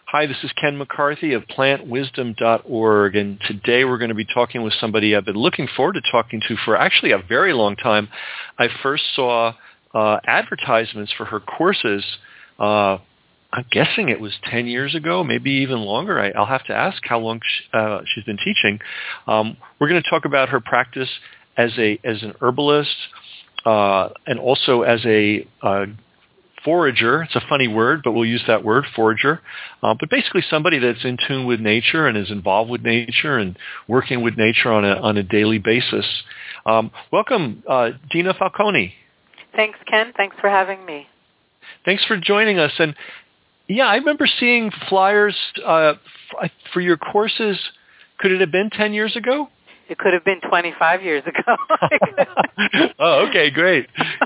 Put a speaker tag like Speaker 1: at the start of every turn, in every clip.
Speaker 1: Hi, this is Ken McCarthy of plantwisdom.org, and today we're going to be talking with somebody I've been looking forward to talking to for actually a very long time. I first saw advertisements for her courses, I'm guessing it was 10 years ago, maybe even longer. I'll have to ask how long she's been teaching. We're going to talk about her practice as an herbalist and also as a forager. It's a funny word, but we'll use that word, forager. But basically somebody that's in tune with nature and is involved with nature and working with nature on a daily basis. Welcome, Dina Falcone.
Speaker 2: Thanks, Ken. Thanks for having me.
Speaker 1: Thanks for joining us. And yeah, I remember seeing flyers for your courses. Could it have been 10 years ago?
Speaker 2: It could have been 25 years ago.
Speaker 1: Oh, okay, great.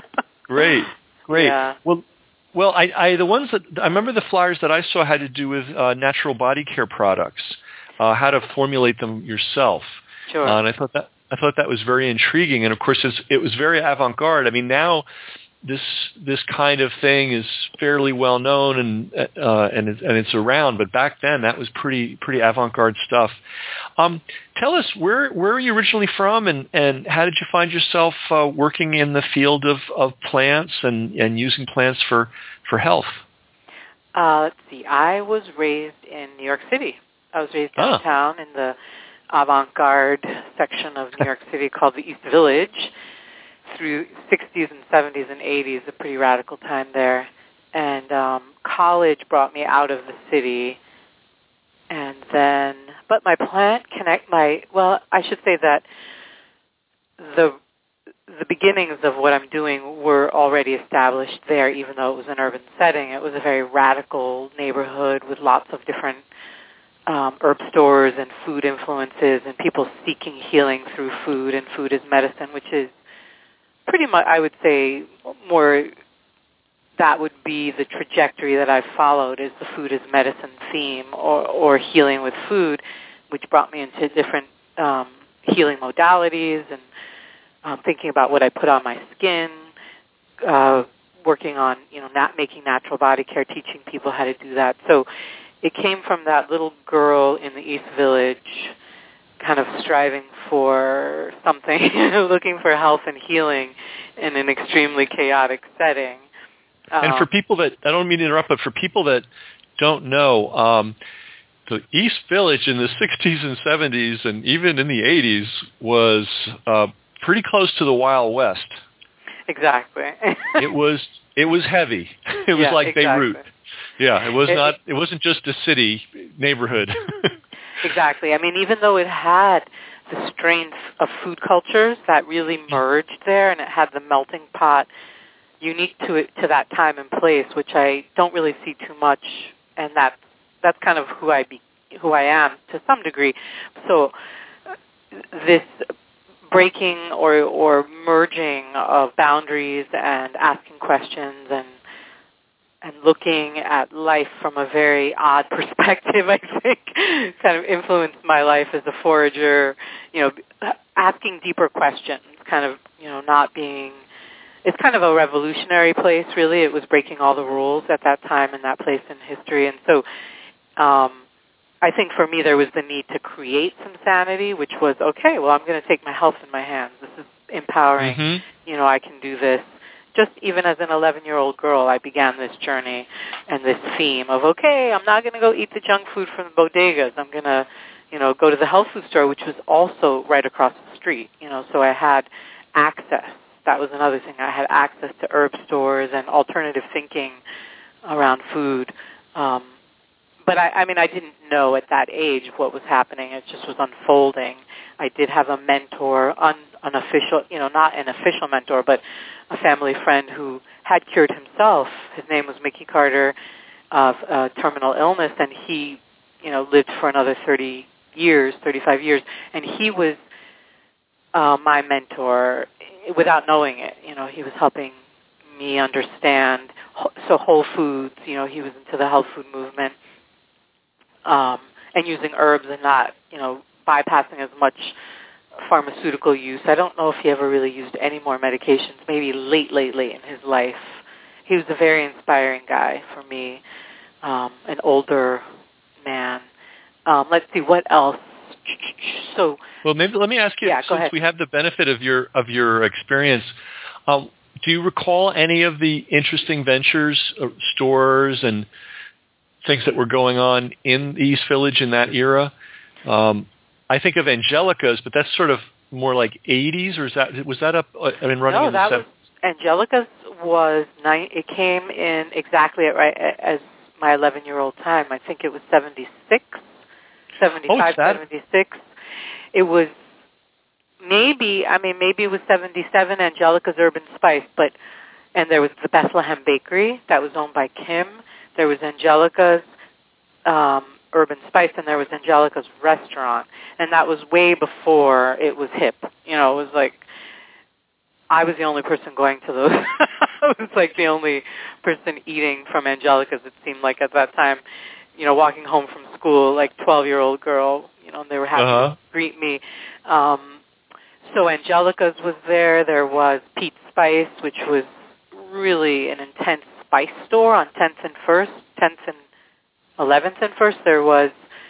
Speaker 1: Yeah. Well, I the ones that I remember, the flyers that I saw had to do with natural body care products, how to formulate them yourself.
Speaker 2: Sure.
Speaker 1: And I thought that was very intriguing. And of course, it was very avant-garde. I mean, now this kind of thing is fairly well known and it's around, but back then that was pretty avant-garde stuff. Tell us, where are you originally from, and how did you find yourself working in the field of plants and using plants for health?
Speaker 2: Let's see. I was raised in New York City. I was raised downtown in the avant-garde section of New York City called the East Village. Through 60s and 70s and 80s, a pretty radical time there. And college brought me out of the city. And then, but my plant I should say that the beginnings of what I'm doing were already established there, even though it was an urban setting. It was a very radical neighborhood with lots of different herb stores and food influences and people seeking healing through food and food as medicine, which is pretty much, I would say, more that would be the trajectory that I've followed, is the food as medicine theme or healing with food, which brought me into different healing modalities and thinking about what I put on my skin, working on, not making natural body care, teaching people how to do that. So it came from that little girl in the East Village kind of striving for something, looking for health and healing in an extremely chaotic setting.
Speaker 1: And for people that, I don't mean to interrupt, but for people that don't know, the East Village in the 60s and 70s and even in the 80s was pretty close to the Wild West.
Speaker 2: Exactly.
Speaker 1: It was heavy. It was like
Speaker 2: exactly.
Speaker 1: Beirut. Yeah, it wasn't just a city neighborhood.
Speaker 2: Exactly. I mean, even though it had the strength of food cultures that really merged there, and it had the melting pot unique to that time and place, which I don't really see too much, and that's kind of who I am to some degree. So this breaking or merging of boundaries and asking questions and looking at life from a very odd perspective, I think, kind of influenced my life as a forager, asking deeper questions, kind of, not being, it's kind of a revolutionary place, really. It was breaking all the rules at that time and that place in history. And so I think for me there was the need to create some sanity, which was, okay, well, I'm going to take my health in my hands. This is empowering. Mm-hmm. I can do this. Just even as an 11-year-old girl, I began this journey and this theme of, okay, I'm not going to go eat the junk food from the bodegas. I'm going to, go to the health food store, which was also right across the street. So I had access. That was another thing. I had access to herb stores and alternative thinking around food. But I didn't know at that age what was happening. It just was unfolding. I did have a mentor, unofficial, not an official mentor, but a family friend who had cured himself. His name was Mickey Carter, of terminal illness, and he, lived for another 35 years, and he was my mentor without knowing it. He was helping me understand, so whole foods, he was into the health food movement, and using herbs and not, bypassing as much pharmaceutical use. I don't know if he ever really used any more medications, maybe late in his life. He was a very inspiring guy for me, an older man. Let's see, what else? So,
Speaker 1: well, maybe let me ask you,
Speaker 2: go ahead.
Speaker 1: We have the benefit of your experience, do you recall any of the interesting ventures, stores, and things that were going on in the East Village in that era? I think of Angelica's, but that's sort of more like 80s, or was that up? I mean, running in the 70s?
Speaker 2: Angelica's it came in exactly as my 11-year-old time. I think it was 76, 75, 76. It was maybe it was 77, Angelica's Urban Spice, and there was the Bethlehem Bakery that was owned by Kim. There was Angelica's Urban Spice, and there was Angelica's Restaurant, and that was way before it was hip. It was like I was the only person going to those. I was like the only person eating from Angelica's, it seemed like at that time. Walking home from school, like 12-year-old girl, and they were happy to greet me. So Angelica's was there. There was Pete's Spice, which was really an intense spice store on 10th and 1st, 10th and 11th and 1st. There was,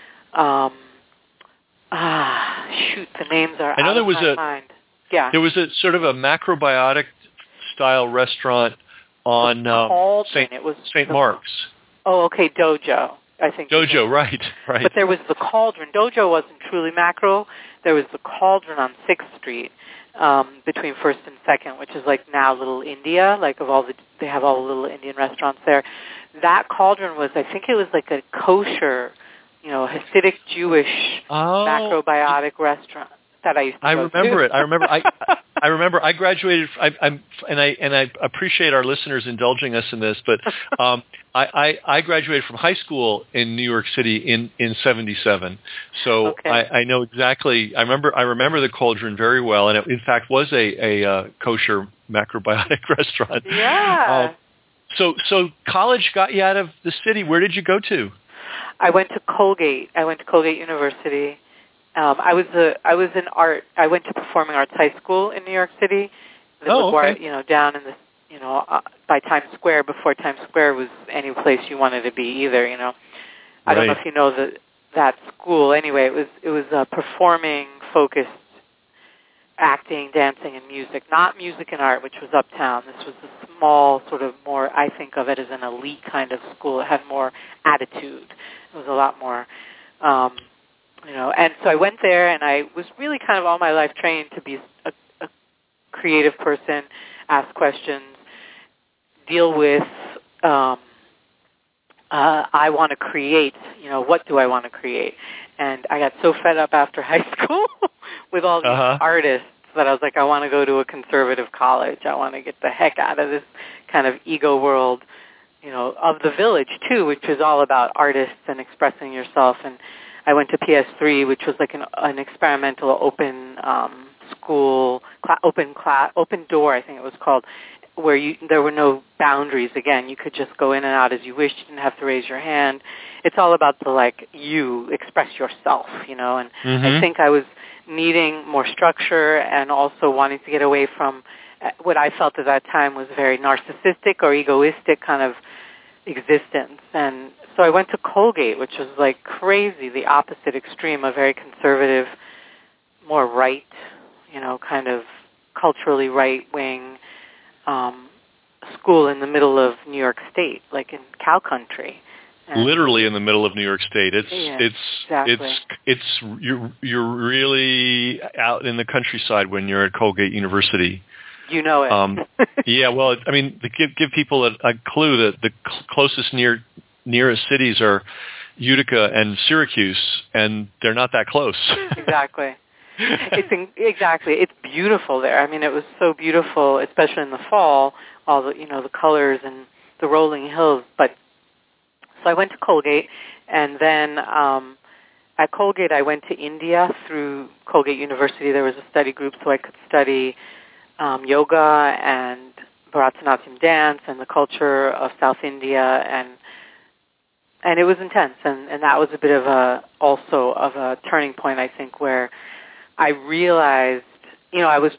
Speaker 2: the names are out of my mind. Yeah.
Speaker 1: There was a sort of a macrobiotic style restaurant on St. Mark's.
Speaker 2: Oh, okay, Dojo. I think
Speaker 1: Dojo, right.
Speaker 2: But there was the Cauldron. Dojo wasn't truly macro. There was the Cauldron on 6th Street between 1st and 2nd, which is like now Little India. Like they have all the little Indian restaurants there. That Cauldron was, I think it was like a kosher, Hasidic Jewish macrobiotic restaurant that I used to go
Speaker 1: remember
Speaker 2: to.
Speaker 1: it. I remember. I graduated. I appreciate our listeners indulging us in this, but I graduated from high school in New York City in 77. So
Speaker 2: okay.
Speaker 1: I know exactly. I remember the Cauldron very well, and it in fact was a kosher macrobiotic restaurant.
Speaker 2: Yeah.
Speaker 1: So college got you out of the city. Where did you go to?
Speaker 2: I went to Colgate. I went to Colgate University. I was in art. I went to Performing Arts High School in New York City.
Speaker 1: Okay.
Speaker 2: Down in the, by Times Square, before Times Square was any place you wanted to be either. I don't know if you know that school. Anyway, it was a performing focused acting, dancing, and music. Not music and art, which was uptown. This was a small sort of more. I think of it as an elite kind of school. It had more attitude. It was a lot more. And so I went there, and I was really kind of all my life trained to be a creative person, ask questions, deal with, I want to create, what do I want to create? And I got so fed up after high school with all these artists that I was like, I want to go to a conservative college. I want to get the heck out of this kind of ego world, of the Village, too, which is all about artists and expressing yourself. And I went to PS3, which was like an experimental open school, open door, I think it was called, where there were no boundaries. Again, you could just go in and out as you wished. You didn't have to raise your hand. It's all about you express yourself, and I think I was needing more structure and also wanting to get away from what I felt at that time was very narcissistic or egoistic kind of existence. And so I went to Colgate, which was like crazy, the opposite extreme, a very conservative, more right, kind of culturally right-wing school in the middle of New York State, like in cow country. And
Speaker 1: literally in the middle of New York State. You're really out in the countryside when you're at Colgate University.
Speaker 2: You know it.
Speaker 1: Yeah, well, I mean, to give people a clue, that the closest nearest cities are Utica and Syracuse, and they're not that close.
Speaker 2: Exactly. It's beautiful there. I mean, it was so beautiful, especially in the fall, all the the colors and the rolling hills. But so I went to Colgate, and then at Colgate I went to India through Colgate University. There was a study group, so I could study yoga and Bharatanatyam dance and the culture of South India, and it was intense, and that was a bit of a turning point, I think, where I realized, I was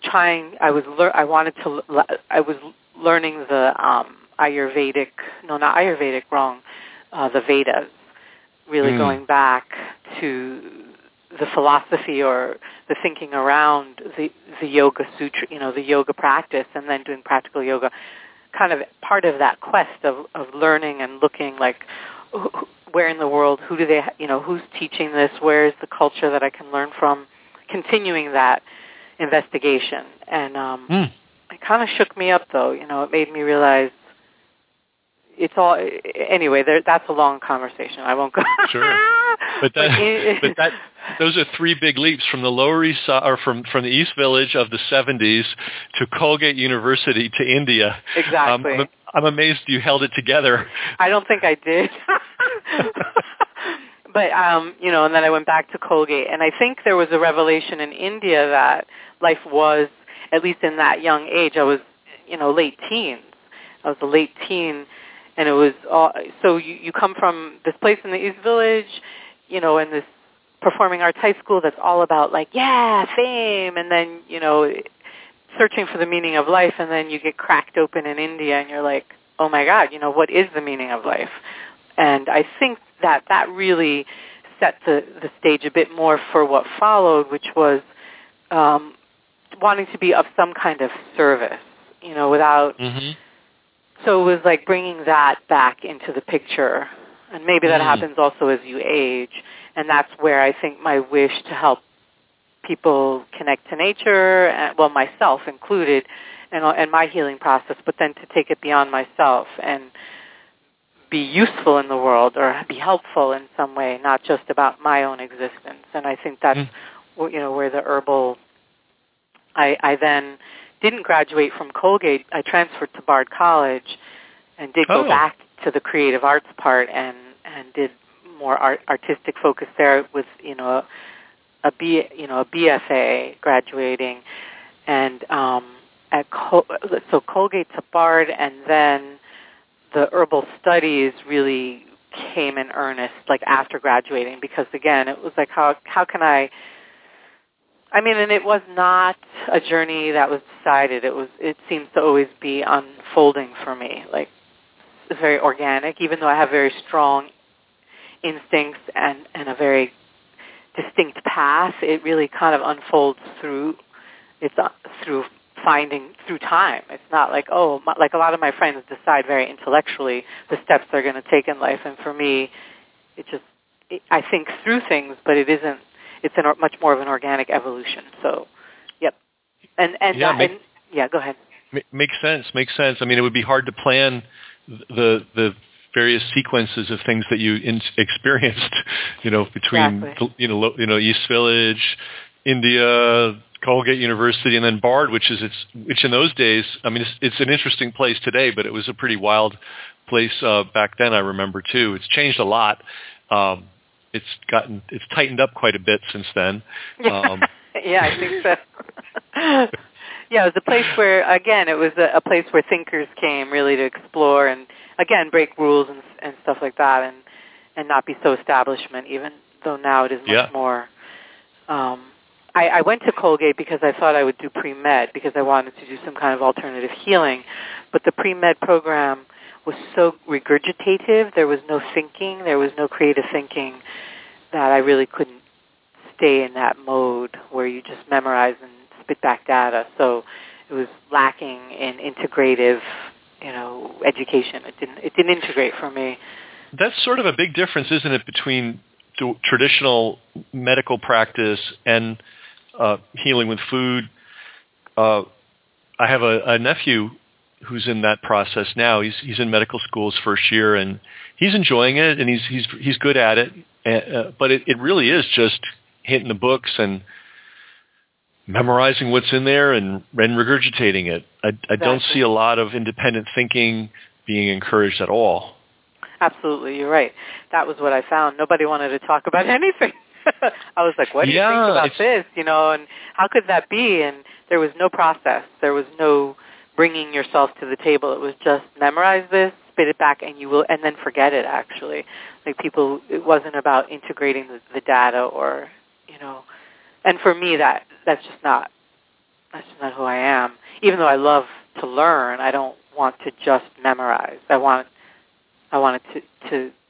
Speaker 2: learning the the Vedas, really going back to the philosophy or the thinking around the Yoga Sutra, the yoga practice, and then doing practical yoga, kind of part of that quest of learning and looking like where in the world, who do they, who's teaching this, where is the culture that I can learn from, continuing that investigation. And it kind of shook me up, though. It made me realize it's all, anyway, that's a long conversation. I won't go.
Speaker 1: Sure. But those are three big leaps from the Lower East Side, or from the East Village of the 70s to Colgate University to India.
Speaker 2: Exactly.
Speaker 1: I'm amazed you held it together.
Speaker 2: I don't think I did. But, and then I went back to Colgate. And I think there was a revelation in India that life was, at least in that young age, I was, late teens. I was a late teen. And it was all, so you come from this place in the East Village, and this performing arts high school that's all about fame, and then, searching for the meaning of life, and then you get cracked open in India and you're like, oh my God, what is the meaning of life? And I think that really set the stage a bit more for what followed, which was wanting to be of some kind of service, without... Mm-hmm. So it was like bringing that back into the picture. And maybe that happens also as you age. And that's where I think my wish to help people connect to nature, and, myself included, and my healing process, but then to take it beyond myself and be useful in the world or be helpful in some way, not just about my own existence. And I think that's, where the herbal... I then... didn't graduate from Colgate. I transferred to Bard College and did go back to the creative arts part and did more artistic focus there with a BFA graduating, and so Colgate to Bard, and then the herbal studies really came in earnest after graduating, because again it was like how can I and it was not a journey that was decided. It seems to always be unfolding for me. It's very organic, even though I have very strong instincts and a very distinct path. It really kind of unfolds through time. It's not like a lot of my friends decide very intellectually the steps they're going to take in life. And for me, I think through things, but it isn't. It's much more of an organic evolution. So, yep. Go ahead.
Speaker 1: Makes sense. It would be hard to plan the various sequences of things that you experienced, between exactly. East Village, India, Colgate University, and then Bard, which in those days, it's an interesting place today, but it was a pretty wild place back then. I remember too. It's changed a lot. It's tightened up quite a bit since then.
Speaker 2: Yeah, I think so. Yeah, it was a place where, again, it was a place where thinkers came really to explore and, again, break rules and stuff like that, and not be so establishment, even though now it is much more. I went to Colgate because I thought I would do pre-med because I wanted to do some kind of alternative healing, but the pre-med program was so regurgitative. There was no thinking. There was no creative thinking that I really couldn't stay in that mode where you just memorize and spit back data. So it was lacking in integrative, education. It didn't integrate for me.
Speaker 1: That's sort of a big difference, isn't it, between traditional medical practice and healing with food. I have a nephew who's in that process now. He's in medical school his first year, and he's enjoying it, and he's good at it. But it really is just hitting the books and memorizing what's in there and regurgitating it. I don't see a lot of independent thinking being encouraged at all.
Speaker 2: Absolutely, you're right. That was what I found. Nobody wanted to talk about anything. I was like, what do you think about this? And how could that be? And there was no process. There was no bringing yourself to the table. It was just memorize this, spit it back, and you will, and then forget it. Actually, it wasn't about integrating the data or, And for me, that's just not who I am. Even though I love to learn, I don't want to just memorize. I want it to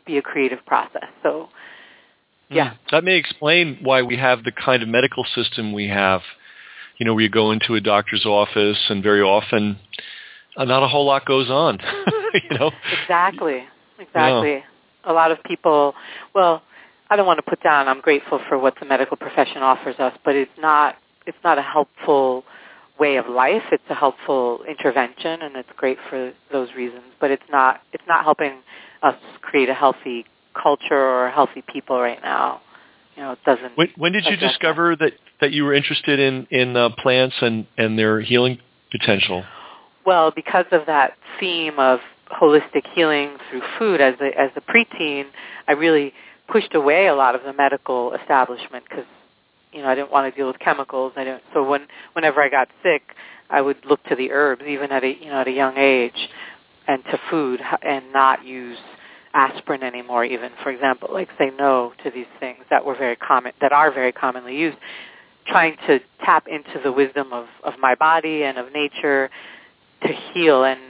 Speaker 2: be a creative process. So, yeah.
Speaker 1: That may explain why we have the kind of medical system we have. You know, where you go into a doctor's office and very often not a whole lot goes on, you know?
Speaker 2: Exactly. Yeah. A lot of people, well, I don't want to put down, I'm grateful for what the medical profession offers us, but it's not a helpful way of life. It's a helpful intervention, and it's great for those reasons. But it's not helping us create a healthy culture or healthy people right now. You know, it doesn't.
Speaker 1: When did you discover that you were interested in plants and their healing potential?
Speaker 2: Well, because of that theme of holistic healing through food, as a preteen, I really pushed away a lot of the medical establishment because, you know, I didn't want to deal with chemicals. So whenever I got sick, I would look to the herbs, even at a young age, and to food, and not use aspirin anymore. Even, for example, like say no to these things that are very commonly used. Trying to tap into the wisdom of my body and of nature to heal, and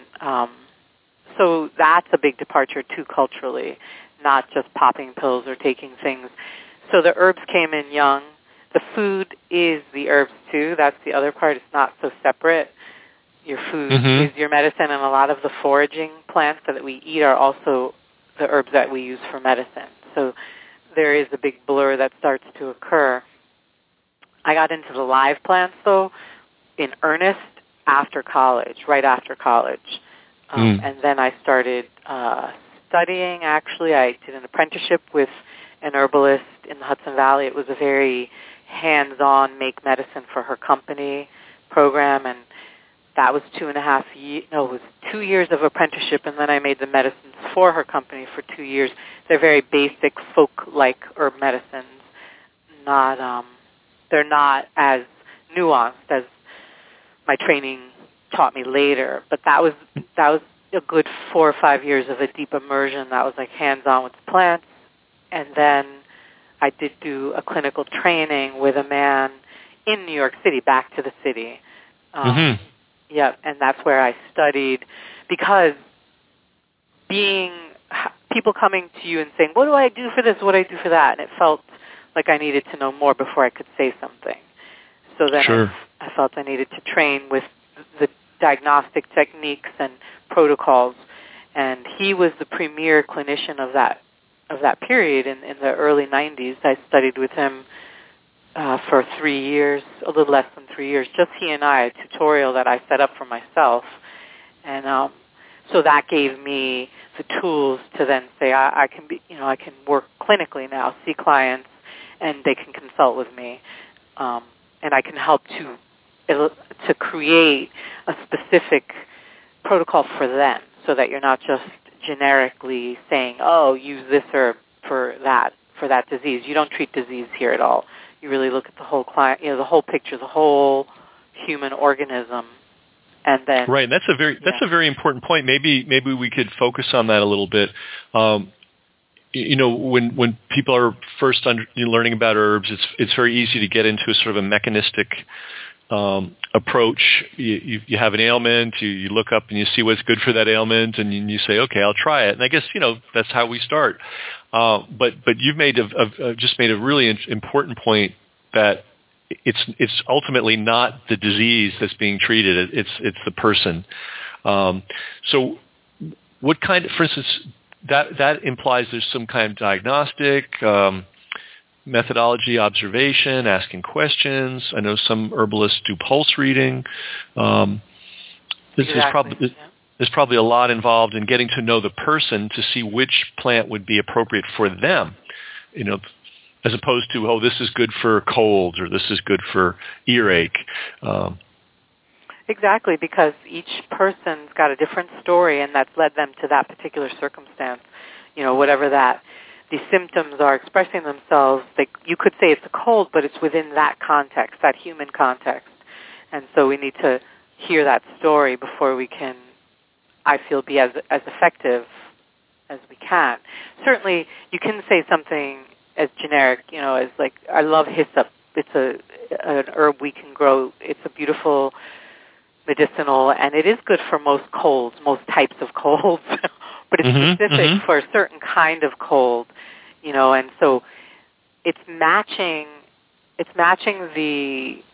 Speaker 2: so that's a big departure too culturally, not just popping pills or taking things. So the herbs came in young. The food is the herbs too. That's the other part. It's not so separate. Your food is your medicine, and a lot of the foraging plants that we eat are also the herbs that we use for medicine. So there is a big blur that starts to occur. I got into the live plants, though, in earnest right after college. And then I started studying, actually. I did an apprenticeship with an herbalist in the Hudson Valley. It was a very hands-on make medicine for her company program, and that was 2 years of apprenticeship, and then I made the medicines for her company for 2 years. They're very basic folk-like herb medicines. They're not as nuanced as my training taught me later, but that was a good 4 or 5 years of a deep immersion. That was like hands-on with the plants, and then I did do a clinical training with a man in New York City, back to the city. Yeah, and that's where I studied, because people coming to you and saying, what do I do for this, what do I do for that? And it felt like I needed to know more before I could say something. So then I felt I needed to train with the diagnostic techniques and protocols. And he was the premier clinician of that period in the early 90s. I studied with him for 3 years, a little less than 3 years, just he and I, a tutorial that I set up for myself. And so that gave me the tools to then say I can work clinically now, see clients, and they can consult with me, and I can help to create a specific protocol for them, so that you're not just generically saying, oh, use this herb for that disease. You don't treat disease here at all. You really look at the whole client, the whole picture, the whole human organism, and then
Speaker 1: right. And that's a very important point. Maybe we could focus on that a little bit. When people are first learning about herbs, it's very easy to get into a sort of a mechanistic approach. You have an ailment, you look up and you see what's good for that ailment, and you say, okay, I'll try it. And I guess that's how we start. But you've just made a really important point, that it's ultimately not the disease that's being treated. It's the person. So what kind of, for instance, that implies there's some kind of diagnostic methodology, observation, asking questions. I know some herbalists do pulse reading. There's probably a lot involved in getting to know the person to see which plant would be appropriate for them, as opposed to, oh, this is good for colds or this is good for earache.
Speaker 2: Exactly, because each person's got a different story, and that's led them to that particular circumstance. Whatever the symptoms are expressing themselves, you could say it's a cold, but it's within that context, that human context. And so we need to hear that story before we can, I feel, be as effective as we can. Certainly, you can say something as generic, as like, I love hyssop. It's an herb we can grow. It's a beautiful medicinal, and it is good for most colds, most types of colds. but it's specific for a certain kind of cold, and so it's matching the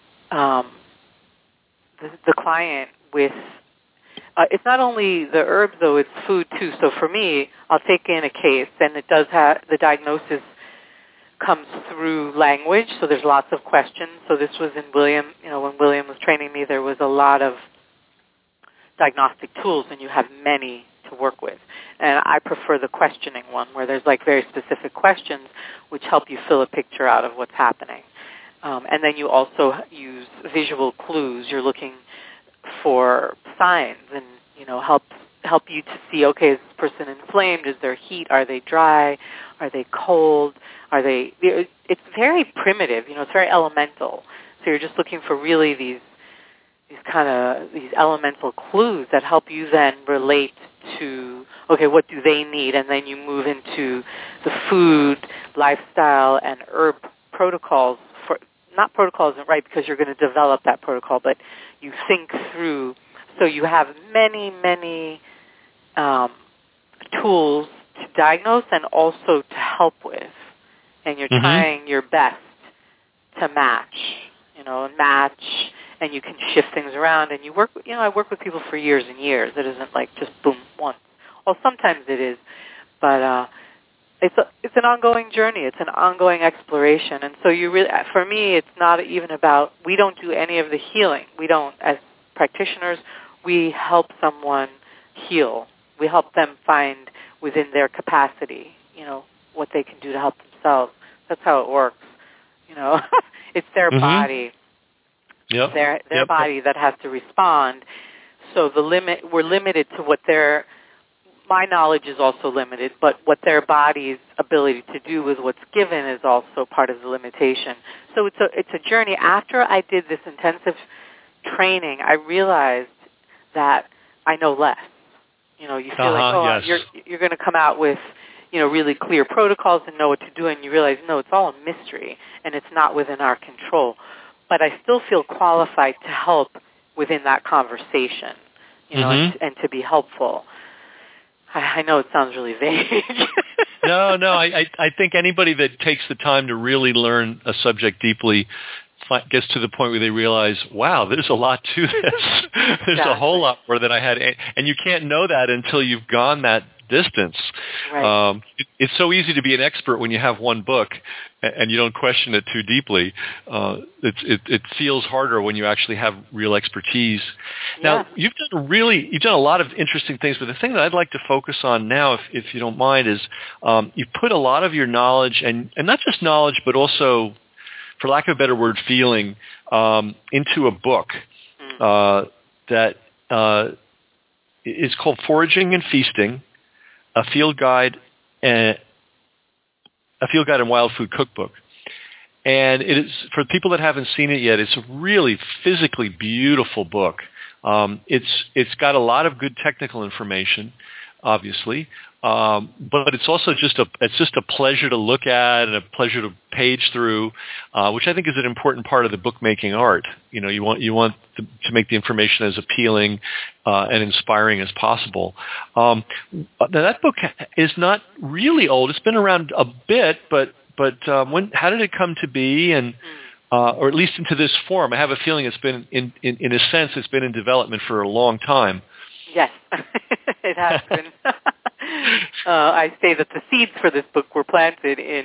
Speaker 2: client with. It's not only the herbs, though; it's food too. So for me, I'll take in a case, and it does have the diagnosis comes through language. So there's lots of questions. So this was in William. When William was training me, there was a lot of diagnostic tools, and you have many to work with. And I prefer the questioning one, where there's like very specific questions, which help you fill a picture out of what's happening. And then you also use visual clues. You're looking for signs and, help you to see, okay, is this person inflamed? Is there heat? Are they dry? Are they cold? It's very primitive, it's very elemental. So you're just looking for really these elemental clues that help you then relate to, okay, what do they need? And then you move into the food, lifestyle, and herb protocols. Not protocols isn't right because you're going to develop that protocol, but you think through. So you have many, many tools to diagnose and also to help with. And you're trying your best to match, and you can shift things around. And you work, I work with people for years and years. It isn't like just boom, once. Well, sometimes it is, but it's an ongoing journey. It's an ongoing exploration. And so for me, it's not even about, we don't do any of the healing. We don't, as practitioners, we help someone heal. We help them find within their capacity, what they can do to help themselves. That's how it works. It's their body.
Speaker 1: Yep.
Speaker 2: Their body that has to respond. So we're limited to what my knowledge is also limited, but what their body's ability to do with what's given is also part of the limitation. So it's a journey. After I did this intensive training, I realized that I know less. You feel like, yes, you're going to come out with, really clear protocols and know what to do, and you realize, no, it's all a mystery, and it's not within our control. But I still feel qualified to help within that conversation, and to be helpful. I know it sounds really vague.
Speaker 1: No, I think anybody that takes the time to really learn a subject deeply gets to the point where they realize, wow, there's a lot to this. There's a whole lot more than I had. And you can't know that until you've gone that distance. Right. It's so easy to be an expert when you have one book and you don't question it too deeply. It feels harder when you actually have real expertise. Now, you've done a lot of interesting things, but the thing that I'd like to focus on now, if you don't mind, is you've put a lot of your knowledge, and not just knowledge, but also, for lack of a better word, feeling, into a book that is called Foraging and Feasting, a field guide and wild food cookbook. And it is, for people that haven't seen it yet, it's a really physically beautiful book. It's got a lot of good technical information, obviously, but it's also just a pleasure to look at and a pleasure to page through, which I think is an important part of the bookmaking art. You want to make the information as appealing and inspiring as possible. Now that book is not really old; it's been around a bit, but how did it come to be, and or at least into this form? I have a feeling it's been in a sense it's been in development for a long time.
Speaker 2: Yes, it has been. I say that the seeds for this book were planted in,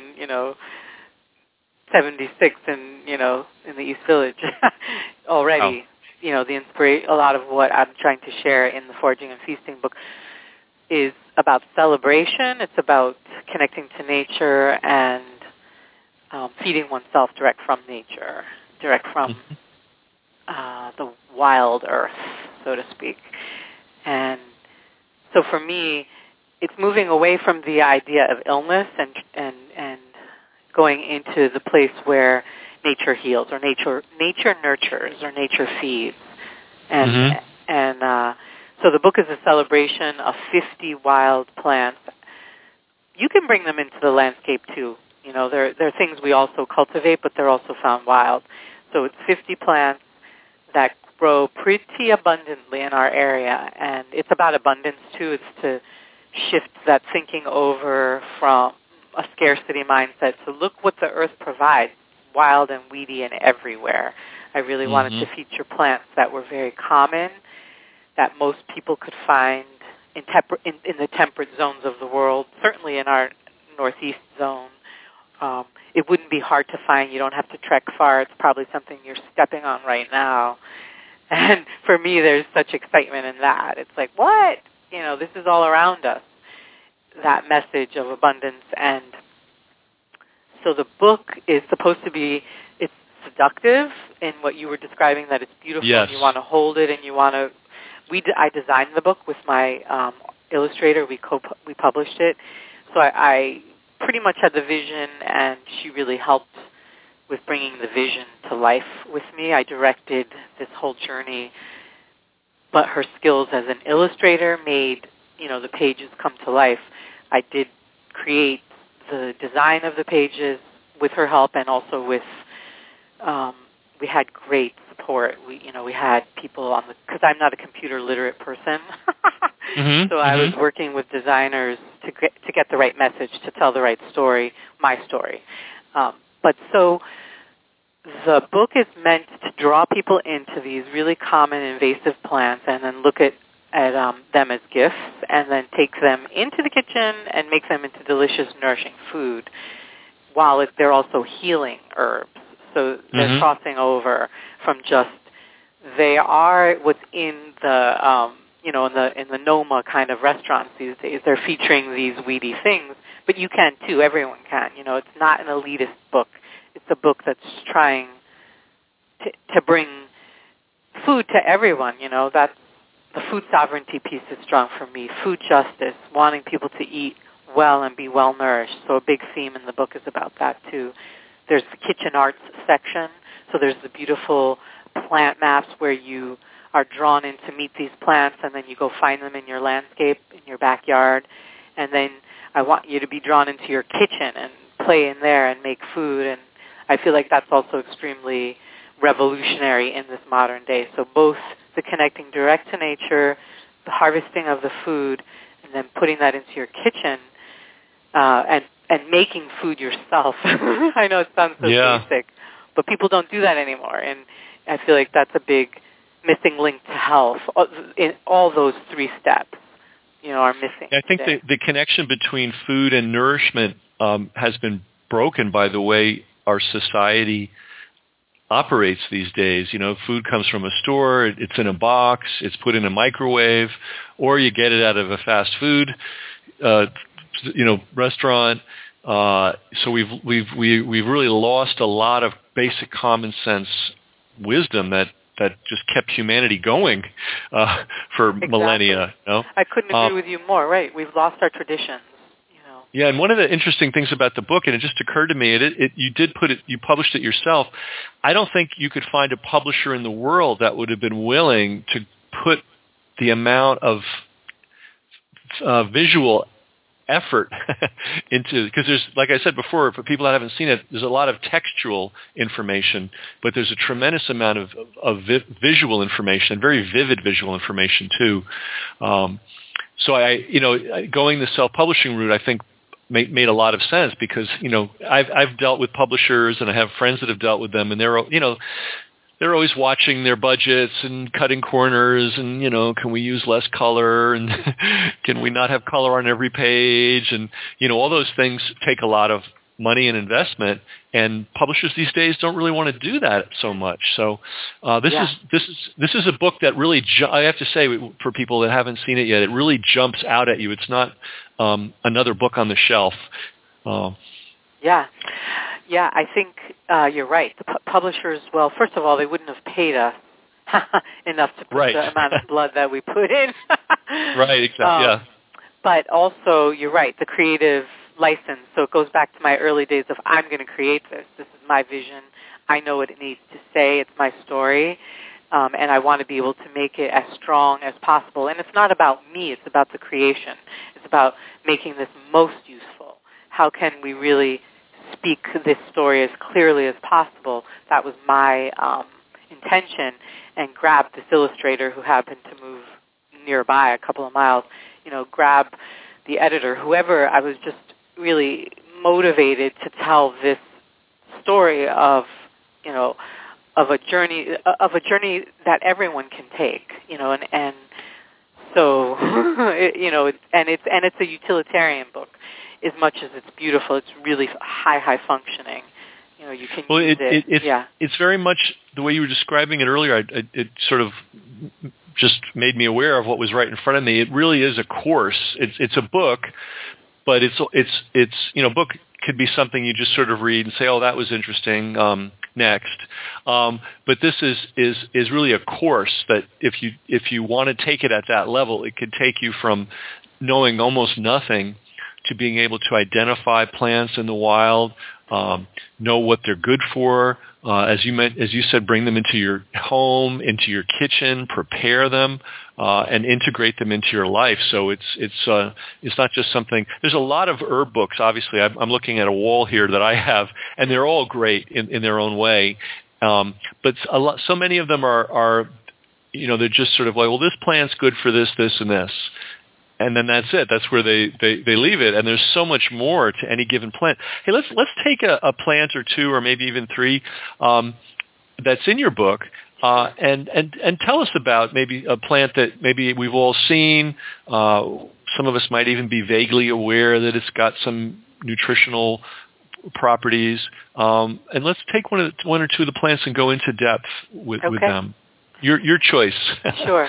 Speaker 2: 76 in the East Village already. Oh. A lot of what I'm trying to share in the Foraging and Feasting book is about celebration. It's about connecting to nature and feeding oneself direct from nature, direct from the wild earth, so to speak. And so for me, it's moving away from the idea of illness and going into the place where nature heals, or nature nurtures, or nature feeds. And so the book is a celebration of 50 wild plants. You can bring them into the landscape too. There are things we also cultivate, but they're also found wild. So it's 50 plants that grow pretty abundantly in our area, and it's about abundance too. It's to shift that thinking over from a scarcity mindset to look what the earth provides, wild and weedy and everywhere. I really wanted to feature plants that were very common, that most people could find in the temperate zones of the world, certainly in our northeast zone. It wouldn't be hard to find. You don't have to trek far. It's probably something you're stepping on right now. And for me, there's such excitement in that. It's like, what? This is all around us, that message of abundance. And so the book is supposed to be, it's seductive in what you were describing, that it's beautiful,
Speaker 1: yes.
Speaker 2: and you want to hold it, and you want to, I designed the book with my illustrator. We published it. So I pretty much had the vision, and she really helped with bringing the vision to life with me. I directed this whole journey, but her skills as an illustrator made, the pages come to life. I did create the design of the pages with her help, and also with, we had great support. We had people because I'm not a computer literate person, so I was working with designers to get the right message, to tell the right story, my story. But so the book is meant to draw people into these really common invasive plants, and then look at them as gifts, and then take them into the kitchen and make them into delicious, nourishing food, while they're also healing herbs. So they're crossing over from just, they are what's in the in the Noma kind of restaurants these days. They're featuring these weedy things, but you can too. Everyone can. It's not an elitist book. It's a book that's trying to bring food to everyone. That's the food sovereignty piece is strong for me. Food justice, wanting people to eat well and be well nourished. So a big theme in the book is about that too. There's the kitchen arts section. So there's the beautiful plant maps where you are drawn in to meet these plants, and then you go find them in your landscape, in your backyard. And then I want you to be drawn into your kitchen and play in there and make food. And I feel like that's also extremely revolutionary in this modern day. So both the connecting direct to nature, the harvesting of the food, and then putting that into your kitchen, and making food yourself. I know it sounds so basic, but people don't do that anymore. And I feel like that's a big missing link to health. In all those three steps, are missing.
Speaker 1: I think the connection between food and nourishment has been broken by the way our society operates these days. Food comes from a store, it's in a box, it's put in a microwave, or you get it out of a fast food, restaurant. So we've really lost a lot of basic common sense wisdom that just kept humanity going for millennia.
Speaker 2: I couldn't agree with you more. Right, we've lost our traditions.
Speaker 1: Yeah, and one of the interesting things about the book, and it just occurred to me, you published it yourself. I don't think you could find a publisher in the world that would have been willing to put the amount of visual effort into, because there's, like I said before, for people that haven't seen it, there's a lot of textual information, but there's a tremendous amount of visual information, very vivid visual information too. So going the self-publishing route, I think made a lot of sense, because I've dealt with publishers, and I have friends that have dealt with them, and they're always watching their budgets and cutting corners, and can we use less color, and can we not have color on every page, and all those things take a lot of money and investment, and publishers these days don't really want to do that so much. So this is a book that really I have to say, for people that haven't seen it yet, it really jumps out at you. It's not another book on the shelf.
Speaker 2: Yeah, I think you're right. The publishers, well, first of all, they wouldn't have paid us enough to put the amount of blood that we put in.
Speaker 1: Right, exactly,
Speaker 2: But also, you're right, the creative license. So it goes back to my early days of, I'm going to create this. This is my vision. I know what it needs to say. It's my story. And I want to be able to make it as strong as possible. And it's not about me. It's about the creation. It's about making this most useful. How can we really speak this story as clearly as possible? That was my intention. And grab this illustrator who happened to move nearby a couple of miles, grab the editor, whoever, I was just really motivated to tell this story of, of a journey that everyone can take, and so, it's a utilitarian book as much as it's beautiful. It's really high functioning. You can use it.
Speaker 1: It's very much the way you were describing it earlier. It sort of just made me aware of what was right in front of me. It really is a course. It's a book, but it's book could be something you just sort of read and say, oh, that was interesting. Next, but this is really a course that if you want to take it at that level, it could take you from knowing almost nothing to being able to identify plants in the wild, know what they're good for. As you said, bring them into your home, into your kitchen, prepare them, and integrate them into your life. So it's not just something. There's a lot of herb books. Obviously, I'm looking at a wall here that I have, and they're all great in their own way. But so many of them are they're just sort of like, well, this plant's good for this, this, and this. And then that's it. That's where they leave it. And there's so much more to any given plant. Hey, let's take a plant or two, or maybe even three, that's in your book, and tell us about maybe a plant that maybe we've all seen. Some of us might even be vaguely aware that it's got some nutritional properties. And let's take one or two of the plants and go into depth with them. Your choice.
Speaker 2: Sure.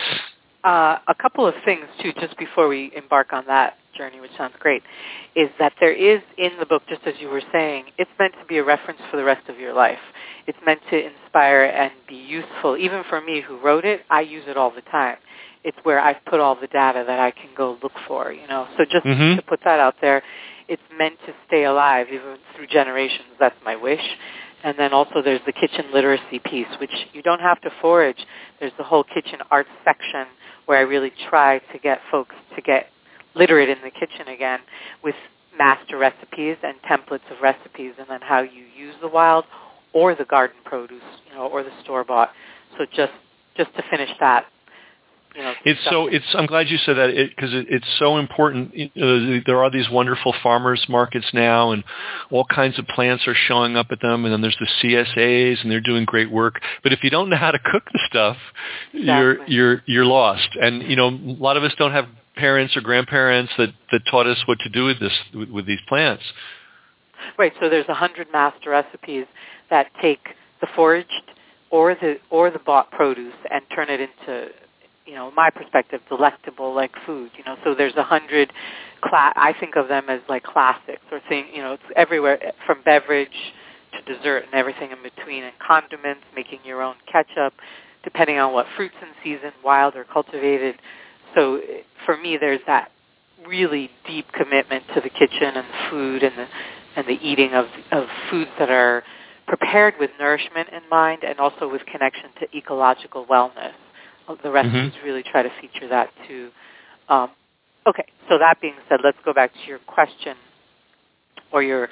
Speaker 2: A couple of things, too, just before we embark on that journey, which sounds great, is that there is in the book, just as you were saying, it's meant to be a reference for the rest of your life. It's meant to inspire and be useful. Even for me who wrote it, I use it all the time. It's where I've put all the data that I can go look for, So just to put that out there, it's meant to stay alive even through generations. That's my wish. And then also there's the kitchen literacy piece, which you don't have to forage. There's the whole kitchen arts section where I really try to get folks to get literate in the kitchen again with master recipes and templates of recipes, and then how you use the wild or the garden produce, or the store-bought. So just to finish that.
Speaker 1: I'm glad you said that because it's so important. There are these wonderful farmers markets now, and all kinds of plants are showing up at them. And then there's the CSAs, and they're doing great work. But if you don't know how to cook the stuff, you're lost. And a lot of us don't have parents or grandparents that taught us what to do with these plants.
Speaker 2: Right. So there's 100 master recipes that take the foraged or the bought produce and turn it into, my perspective, delectable like food. So there's 100. I think of them as like classics or thing. It's everywhere from beverage to dessert and everything in between, and condiments, making your own ketchup, depending on what fruits in season, wild or cultivated. So for me, there's that really deep commitment to the kitchen and the food and the eating of foods that are prepared with nourishment in mind, and also with connection to ecological wellness. The recipes really try to feature that too. Okay, so that being said, let's go back to your question, or your.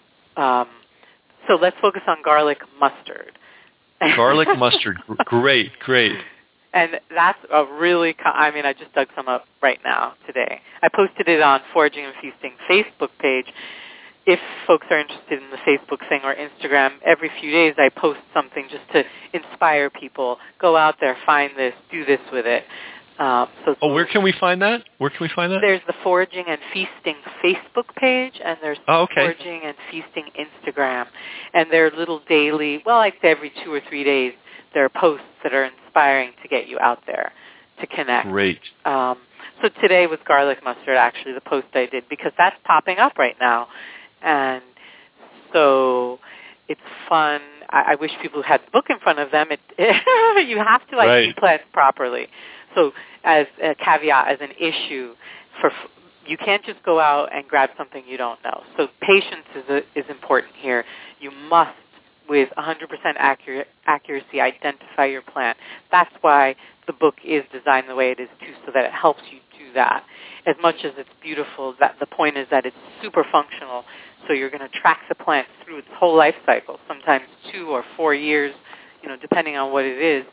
Speaker 2: So let's focus on garlic mustard.
Speaker 1: Garlic mustard, great.
Speaker 2: And that's a really, I just dug some up right now today. I posted it on Foraging and Feasting Facebook page. If folks are interested in the Facebook thing or Instagram, every few days I post something just to inspire people. Go out there, find this, do this with it.
Speaker 1: Where can we find that?
Speaker 2: There's the Foraging and Feasting Facebook page, and there's Foraging and Feasting Instagram. And they're little daily, I'd say every 2 or 3 days, there are posts that are inspiring to get you out there to connect.
Speaker 1: Great.
Speaker 2: So today was garlic mustard, actually, the post I did, because that's popping up right now. And so it's fun. I wish people had the book in front of them. You have to ID plants properly. So as a caveat, as an issue, you can't just go out and grab something you don't know. So patience is important here. You must, with 100% accuracy, identify your plant. That's why the book is designed the way it is, too, so that it helps you do that. As much as it's beautiful, the point is that it's super functional. So you're going to track the plant through its whole life cycle, sometimes 2 or 4 years, depending on what it is.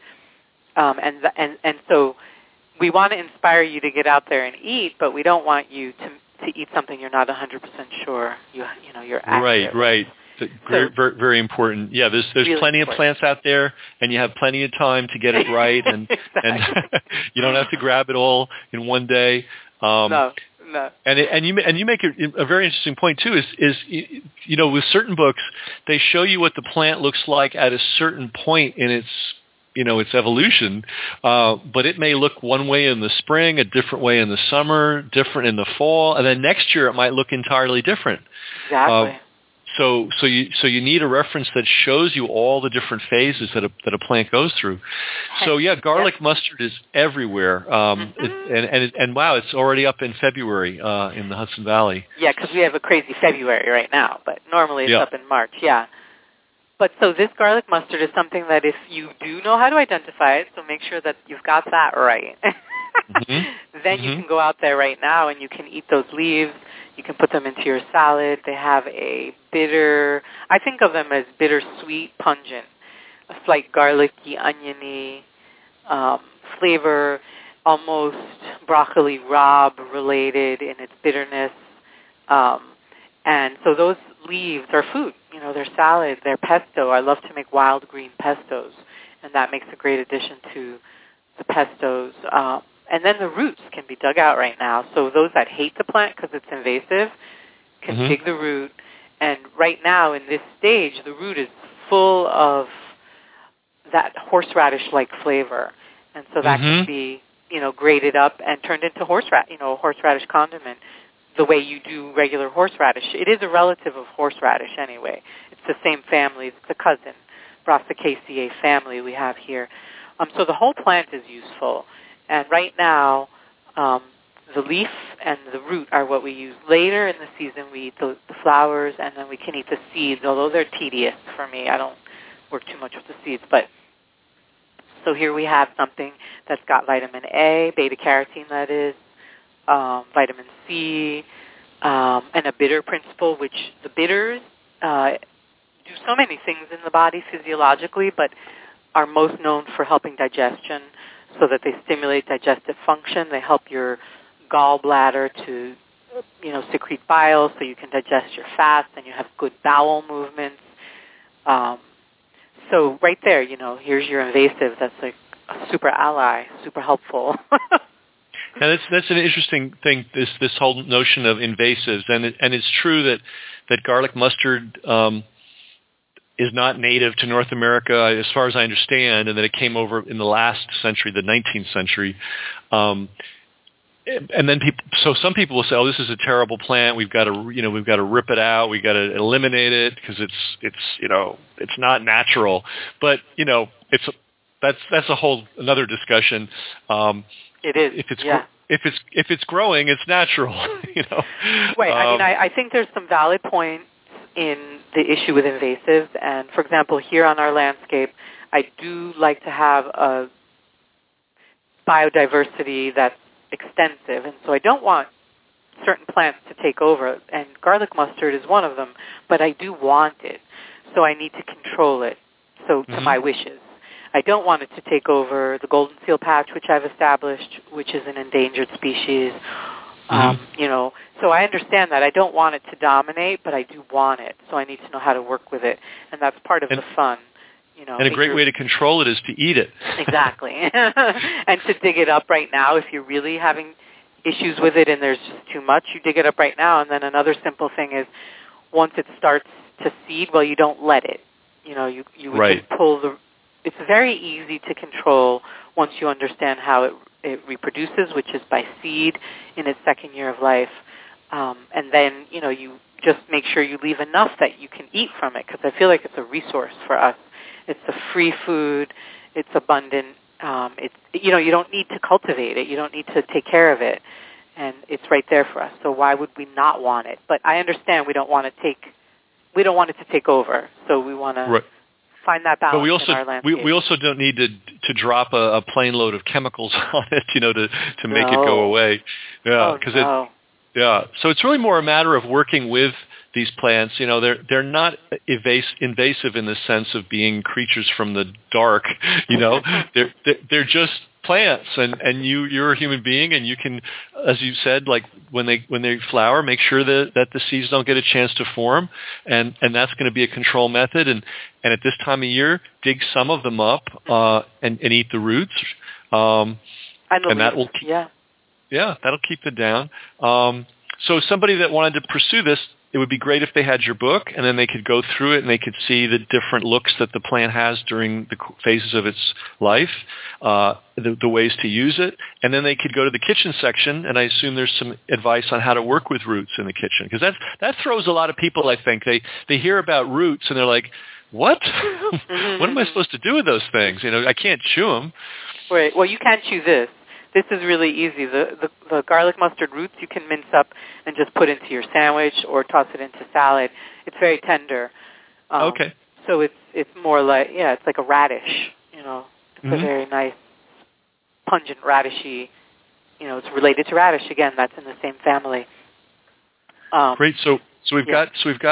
Speaker 2: And so we want to inspire you to get out there and eat, but we don't want you to eat something you're not 100% sure you're accurate.
Speaker 1: Right. Very, very important. Yeah, there's
Speaker 2: really
Speaker 1: plenty
Speaker 2: important.
Speaker 1: of plants out there, and you have plenty of time to get it right, and
Speaker 2: exactly.
Speaker 1: and you don't have to grab it all in one day.
Speaker 2: No.
Speaker 1: And you make a very interesting point too. Is with certain books, they show you what the plant looks like at a certain point in its evolution, but it may look one way in the spring, a different way in the summer, different in the fall, and then next year it might look entirely different.
Speaker 2: Exactly.
Speaker 1: So you need a reference that shows you all the different phases that a plant goes through. So yeah, garlic mustard is everywhere, and wow, it's already up in February in the Hudson Valley.
Speaker 2: Yeah, because we have a crazy February right now, but normally it's up in March. Yeah. But so this garlic mustard is something that if you do know how to identify it, so make sure that you've got that right. Then you can go out there right now and you can eat those leaves. You can put them into your salad. They have a bitter, I think of them as bittersweet, pungent, a slight garlicky, oniony flavor, almost broccoli rabe related in its bitterness. And so those leaves are food. They're salad, they're pesto. I love to make wild green pestos, and that makes a great addition to the pestos. And then the roots can be dug out right now. So those that hate the plant because it's invasive can dig the root. And right now in this stage, the root is full of that horseradish-like flavor. And so that can be, grated up and turned into horseradish condiment the way you do regular horseradish. It is a relative of horseradish anyway. It's the same family. It's the cousin, Brassicaceae family we have here. So the whole plant is useful. And right now, the leaf and the root are what we use. Later in the season, we eat the flowers, and then we can eat the seeds, although they're tedious for me. I don't work too much with the seeds. But so here we have something that's got vitamin A, beta-carotene that is, vitamin C, and a bitter principle, which the bitters do so many things in the body physiologically, but are most known for helping digestion, so that they stimulate digestive function. They help your gallbladder to, secrete bile so you can digest your fats and you have good bowel movements. So right there, here's your invasive. That's like a super ally, super helpful.
Speaker 1: And that's an interesting thing, this whole notion of invasives. And it's true that garlic mustard is not native to North America, as far as I understand, and that it came over in the last century, the 19th century. And then some people will say, "Oh, this is a terrible plant. We've got to rip it out. We've got to eliminate it because it's not natural." But that's a whole another discussion.
Speaker 2: It is.
Speaker 1: If it's growing, it's natural.
Speaker 2: Right. I think there's some valid points in the issue with invasives. And, for example, here on our landscape, I do like to have a biodiversity that's extensive. And so I don't want certain plants to take over. And garlic mustard is one of them. But I do want it. So I need to control it. So to my wishes. I don't want it to take over the golden seal patch, which I've established, which is an endangered species. So I understand that. I don't want it to dominate, but I do want it. So I need to know how to work with it. And that's part of the fun.
Speaker 1: And a great way to control it is to eat it.
Speaker 2: Exactly. And to dig it up right now, if you're really having issues with it and there's just too much, you dig it up right now. And then another simple thing is once it starts to seed, well, you don't let it. You would just pull the... It's very easy to control once you understand how it reproduces, which is by seed in its second year of life. And then, you just make sure you leave enough that you can eat from it, because I feel like it's a resource for us. It's a free food. It's abundant. You don't need to cultivate it. You don't need to take care of it. And it's right there for us. So why would we not want it? But I understand we don't want it to take over. So we want to... find that balance in our landscape.
Speaker 1: We also don't need to drop a plane load of chemicals on it, to make it go away. Yeah, because Yeah. So it's really more a matter of working with these plants. You know, they're not invasive in the sense of being creatures from the dark. You know, they're just plants, and you're a human being, and you can, as you said, like when they flower, make sure that the seeds don't get a chance to form, and that's going to be a control method. And at this time of year, dig some of them up and eat the roots. And that will keep, that'll keep it down. So somebody that wanted to pursue this, it would be great if they had your book, and then they could go through it and they could see the different looks that the plant has during the phases of its life, the ways to use it, and then they could go to the kitchen section, and I assume there's some advice on how to work with roots in the kitchen, because that throws a lot of people, I think. They hear about roots, and they're like, what? What am I supposed to do with those things? You know, I can't chew them.
Speaker 2: Right. Well, you can chew this. This is really easy. The garlic mustard roots you can mince up and just put into your sandwich or toss it into salad. It's very tender.
Speaker 1: Okay.
Speaker 2: So it's more like, it's like a radish. You know, it's a very nice, pungent radishy. You know, it's related to radish again. That's in the same family.
Speaker 1: Great. So we've got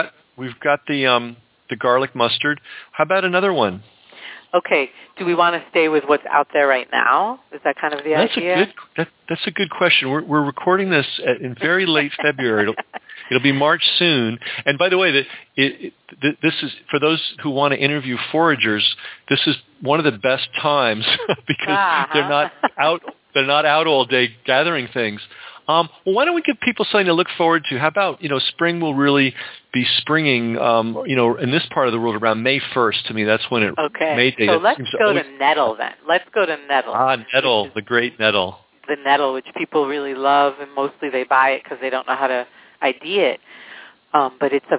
Speaker 1: the garlic mustard. How about another one?
Speaker 2: Okay. Do we want to stay with what's out there right now? Is that kind of the idea?
Speaker 1: That's a good question. We're recording this in very late February. It'll be March soon. And by the way, this is for those who want to interview foragers. This is one of the best times because they're not out. They're not out all day gathering things. Well, why don't we give people something to look forward to? How about, spring will really be springing, in this part of the world around May 1st. To me, that's when it, May Day.
Speaker 2: So let's go to nettle then. Let's go to nettle.
Speaker 1: Nettle, the great nettle.
Speaker 2: The nettle, which people really love, and mostly they buy it because they don't know how to ID it. But it's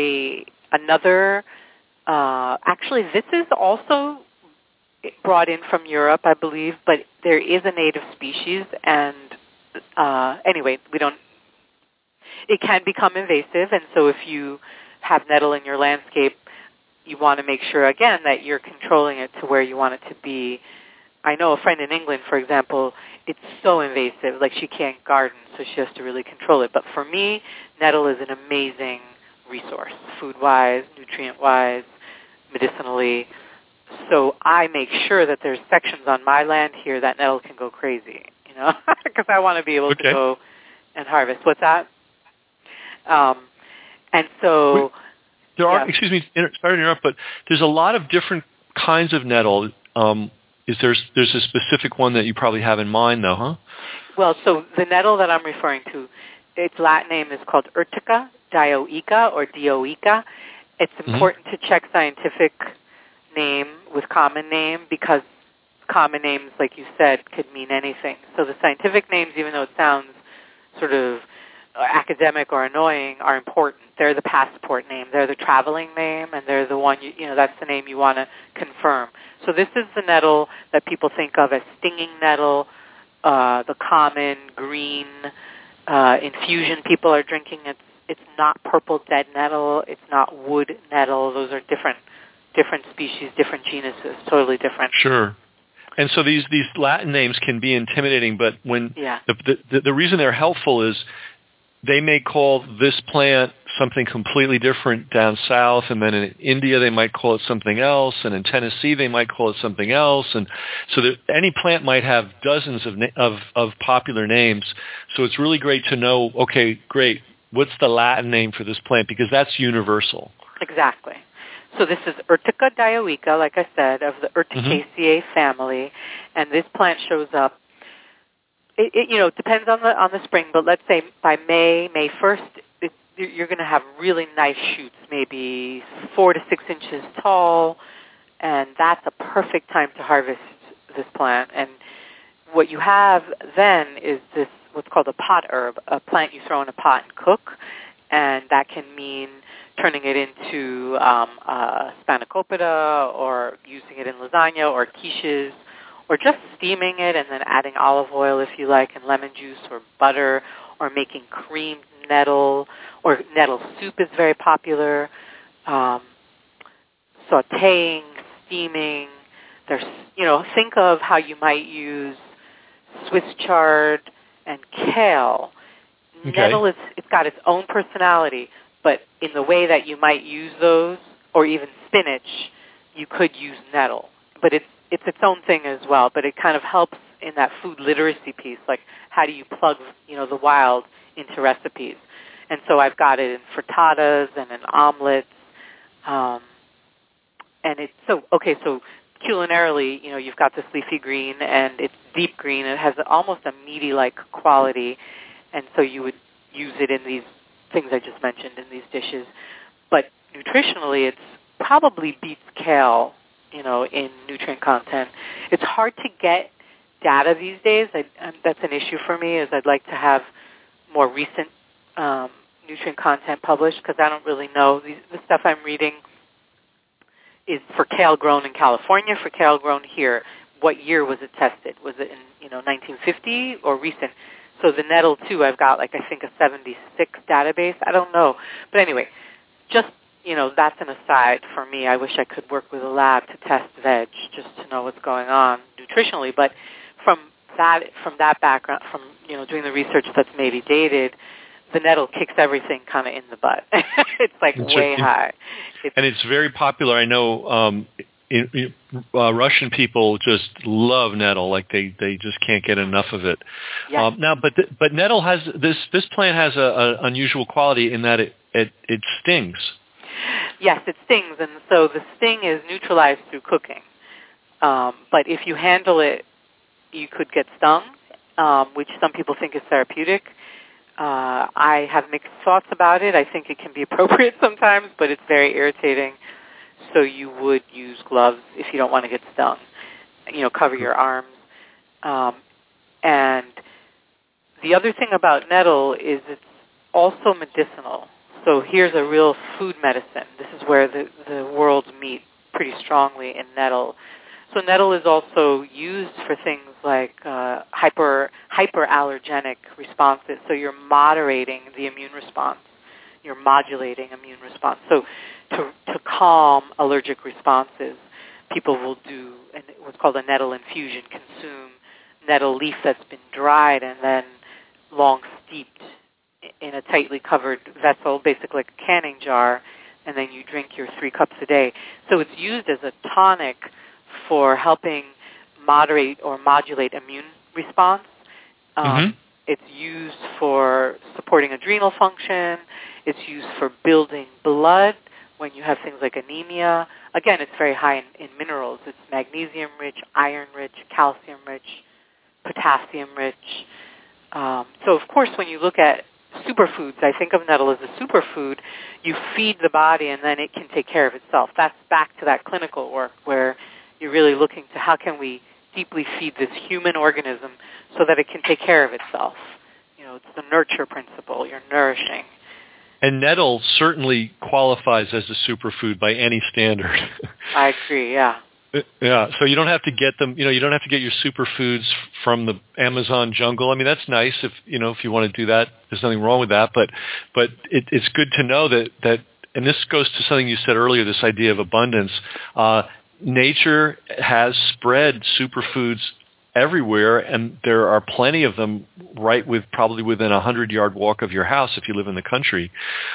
Speaker 2: actually this is also brought in from Europe, I believe, but there is a native species, and anyway, it can become invasive, and so if you have nettle in your landscape, you want to make sure, again, that you're controlling it to where you want it to be. I know a friend in England, for example, it's so invasive, like she can't garden, so she has to really control it. But for me, nettle is an amazing resource, food-wise, nutrient-wise, medicinally. So I make sure that there's sections on my land here that nettle can go crazy, because I want to be able to go and harvest. What's that? And so
Speaker 1: there are. Excuse me, sorry to interrupt, but there's a lot of different kinds of nettle. There's a specific one that you probably have in mind, though, huh?
Speaker 2: Well, so the nettle that I'm referring to, its Latin name is called Urtica dioica or dioica. It's important to check scientific name with common name because common names, like you said, could mean anything. So the scientific names, even though it sounds sort of academic or annoying, are important. They're the passport name. They're the traveling name, and they're the one, that's the name you want to confirm. So this is the nettle that people think of as stinging nettle, the common green infusion people are drinking. It's not purple dead nettle. It's not wood nettle. Those are different species, different genuses, totally different.
Speaker 1: Sure. And so these Latin names can be intimidating, but when the reason they're helpful is they may call this plant something completely different down south, and then in India they might call it something else, and in Tennessee they might call it something else, and so any plant might have dozens of popular names. So it's really great to know, okay, great, what's the Latin name for this plant, because that's universal.
Speaker 2: Exactly. So this is Urtica dioica, like I said, of the Urticaceae family, and this plant shows up. It depends on the spring, but let's say by May 1st, you're going to have really nice shoots, maybe 4 to 6 inches tall, and that's a perfect time to harvest this plant. And what you have then is this what's called a pot herb, a plant you throw in a pot and cook, and that can mean turning it into spanakopita or using it in lasagna or quiches, or just steaming it and then adding olive oil if you like, and lemon juice or butter, or making creamed nettle, or nettle soup is very popular, sautéing, steaming. There's, think of how you might use Swiss chard and kale, nettle it's got its own personality, but in the way that you might use those, or even spinach, you could use nettle. But it's its own thing as well. But it kind of helps in that food literacy piece, like how do you plug, the wild into recipes. And so I've got it in frittatas and in omelets. And it's so culinarily, you've got this leafy green, and it's deep green. It has almost a meaty-like quality, and so you would use it in these things I just mentioned in these dishes. But nutritionally, it's probably beats kale, in nutrient content. It's hard to get data these days. That's an issue for me, is I'd like to have more recent nutrient content published, because I don't really know. The stuff I'm reading is for kale grown in California, for kale grown here. What year was it tested? Was it in 1950 or recent? So the nettle too, I've got I think a 76 database. I don't know, but anyway, just that's an aside for me. I wish I could work with a lab to test veg just to know what's going on nutritionally. But from that background, from doing the research that's maybe dated, the nettle kicks everything kind of in the butt. It's way high.
Speaker 1: And it's very popular. I know Russian people just love nettle. They just can't get enough of it.
Speaker 2: Yes.
Speaker 1: Now, but nettle has this plant has a unusual quality in that it stings.
Speaker 2: Yes, it stings, and so the sting is neutralized through cooking. But if you handle it, you could get stung, which some people think is therapeutic. I have mixed thoughts about it. I think it can be appropriate sometimes, but it's very irritating. So you would use gloves if you don't want to get stung. Cover your arms. And the other thing about nettle is it's also medicinal. So here's a real food medicine. This is where the worlds meet pretty strongly in nettle. So nettle is also used for things like hyperallergenic responses. So you're moderating the immune response. You're modulating immune response. So to calm allergic responses, people will do what's called a nettle infusion, consume nettle leaf that's been dried and then long steeped in a tightly covered vessel, basically like a canning jar, and then you drink your 3 cups a day. So it's used as a tonic for helping moderate or modulate immune response. It's used for supporting adrenal function. It's used for building blood when you have things like anemia. Again, it's very high in minerals. It's magnesium-rich, iron-rich, calcium-rich, potassium-rich. So, of course, when you look at superfoods, I think of nettle as a superfood. You feed the body, and then it can take care of itself. That's back to that clinical work where you're really looking to how can we deeply feed this human organism so that it can take care of itself. It's the nurture principle. You're nourishing.
Speaker 1: And nettle certainly qualifies as a superfood by any standard.
Speaker 2: I agree, yeah.
Speaker 1: Yeah, so you don't have to get them, you don't have to get your superfoods from the Amazon jungle. I mean, that's nice if you want to do that. There's nothing wrong with that, but it's good to know that, and this goes to something you said earlier, this idea of abundance. Nature has spread superfoods everywhere, and there are plenty of them probably within 100-yard walk of your house if you live in the country,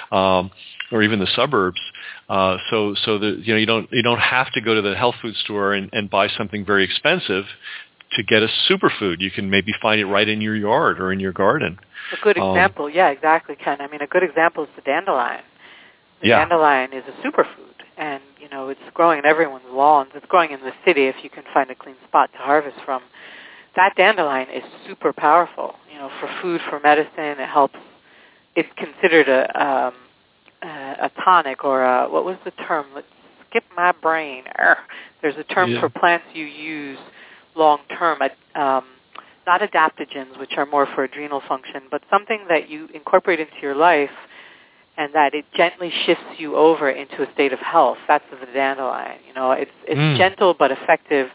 Speaker 1: or even the suburbs. So you don't have to go to the health food store and buy something very expensive to get a superfood. You can maybe find it right in your yard or in your garden.
Speaker 2: A good example, yeah, exactly, Ken. I mean, a good example is the dandelion. Dandelion is a superfood, and it's growing in everyone's lawns. It's growing in the city if you can find a clean spot to harvest from. That dandelion is super powerful, for food, for medicine. It helps. It's considered a tonic, or what was the term? Let's skip my brain. There's a term for plants you use long term, not adaptogens, which are more for adrenal function, but something that you incorporate into your life and that it gently shifts you over into a state of health. That's the dandelion. It's gentle but effective.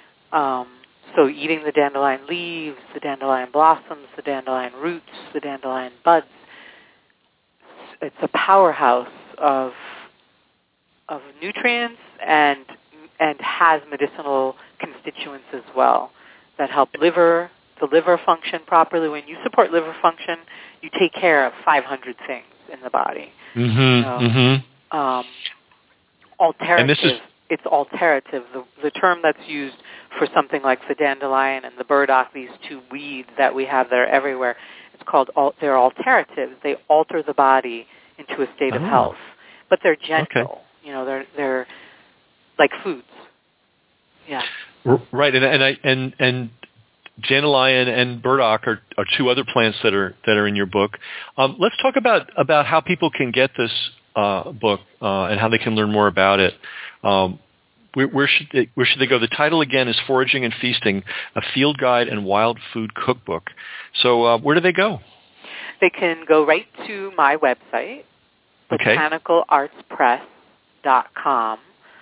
Speaker 2: So eating the dandelion leaves, the dandelion blossoms, the dandelion roots, the dandelion buds, it's a powerhouse of nutrients and has medicinal constituents as well that help liver, the liver function properly. When you support liver function, you take care of 500 things in the body. Alterative.
Speaker 1: And this is...
Speaker 2: It's alterative. The term that's used for something like the dandelion and the burdock, these two weeds that we have that are everywhere, it's called, they're alteratives. They alter the body into a state of health. But they're gentle. Okay. They're like foods. Yeah.
Speaker 1: Right, and dandelion and burdock are two other plants that are in your book. Let's talk about how people can get this book and how they can learn more about it. Where should they go? The title again is Foraging and Feasting: A Field Guide and Wild Food Cookbook. So where do they go?
Speaker 2: They can go right to my website, botanicalartspress.com,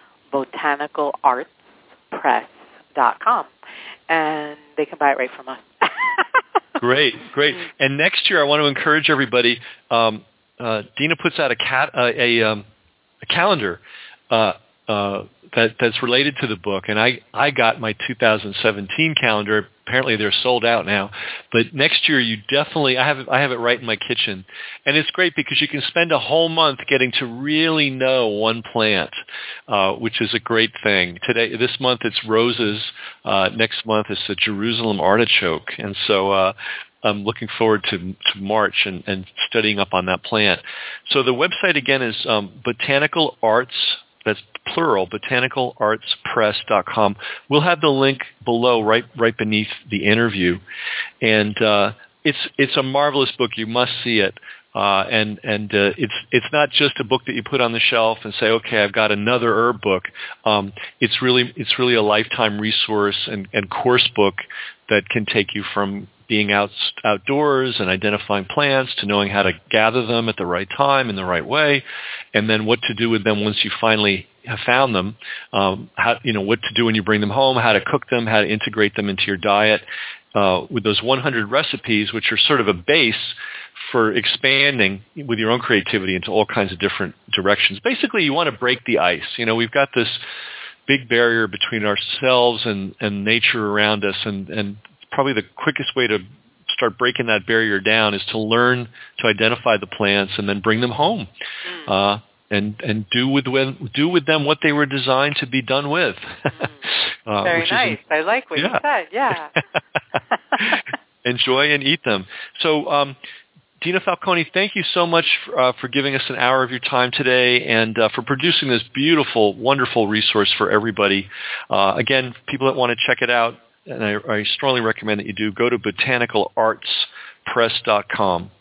Speaker 2: botanicalartspress.com, and they can buy it right from us.
Speaker 1: Great. And next year, I want to encourage everybody. Dina puts out a calendar that's related to the book, and I got my 2017 calendar. Apparently, they're sold out now. But next year, you definitely I have it right in my kitchen, and it's great because you can spend a whole month getting to really know one plant, which is a great thing. This month it's roses. Next month it's the Jerusalem artichoke, and so. I'm looking forward to March and studying up on that plant. So the website again is Botanical Arts. That's plural, botanicalartspress.com. We'll have the link below, right beneath the interview, and it's a marvelous book. You must see it, and it's not just a book that you put on the shelf and say, okay, I've got another herb book. It's really a lifetime resource and course book that can take you from being outdoors and identifying plants to knowing how to gather them at the right time in the right way, and then what to do with them once you finally have found them, what to do when you bring them home, how to cook them, how to integrate them into your diet, with those 100 recipes, which are sort of a base for expanding with your own creativity into all kinds of different directions. Basically, you want to break the ice. We've got this big barrier between ourselves and nature around us, and probably the quickest way to start breaking that barrier down is to learn to identify the plants and then bring them home, and do with them what they were designed to be done with.
Speaker 2: Very nice. I like what you said. Yeah.
Speaker 1: Enjoy and eat them. So, Dina Falcone, thank you so much for giving us an hour of your time today and for producing this beautiful, wonderful resource for everybody. Again, people that want to check it out, and I strongly recommend that you do, go to botanicalartspress.com.